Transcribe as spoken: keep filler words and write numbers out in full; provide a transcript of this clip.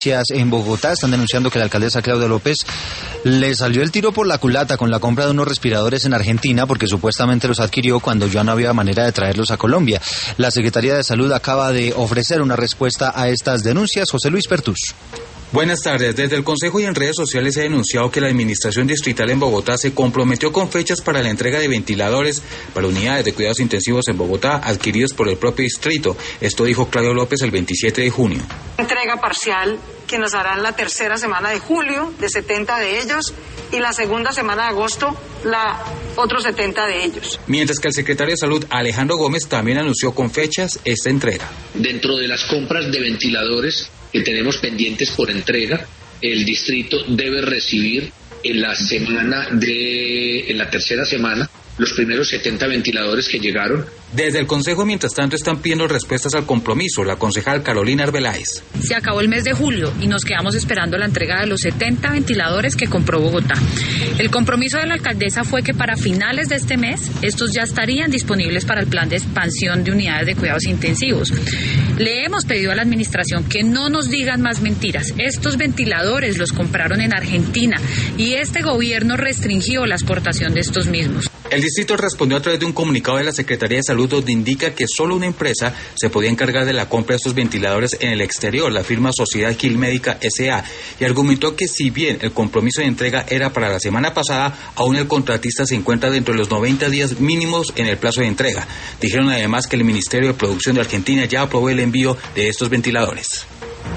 En Bogotá están denunciando que la alcaldesa Claudia López le salió el tiro por la culata con la compra de unos respiradores en Argentina porque supuestamente los adquirió cuando ya no había manera de traerlos a Colombia. La Secretaría de Salud acaba de ofrecer una respuesta a estas denuncias. José Luis Pertus. Buenas tardes. Desde el Consejo y en redes sociales se ha denunciado que la Administración Distrital en Bogotá se comprometió con fechas para la entrega de ventiladores para unidades de cuidados intensivos en Bogotá adquiridos por el propio distrito. Esto dijo Claudia López el veintisiete de junio. Entrega parcial que nos harán la tercera semana de julio, de setenta de ellos, y la segunda semana de agosto, la otros setenta de ellos. Mientras que el secretario de Salud, Alejandro Gómez, también anunció con fechas esta entrega. Dentro de las compras de ventiladores que tenemos pendientes por entrega, el distrito debe recibir en la semana de, en la tercera semana, los primeros setenta ventiladores que llegaron. Desde el Consejo, mientras tanto, están pidiendo respuestas al compromiso. La concejal Carolina Arbeláez. Se acabó el mes de julio y nos quedamos esperando la entrega de los setenta ventiladores que compró Bogotá. El compromiso de la alcaldesa fue que para finales de este mes estos ya estarían disponibles para el plan de expansión de unidades de cuidados intensivos. Le hemos pedido a la administración que no nos digan más mentiras. Estos ventiladores los compraron en Argentina y este gobierno restringió la exportación de estos mismos. El distrito respondió a través de un comunicado de la Secretaría de Salud donde indica que solo una empresa se podía encargar de la compra de estos ventiladores en el exterior, la firma Sociedad Gil Médica S A, y argumentó que si bien el compromiso de entrega era para la semana pasada, aún el contratista se encuentra dentro de los noventa días mínimos en el plazo de entrega. Dijeron además que el Ministerio de Producción de Argentina ya aprobó el envío de estos ventiladores.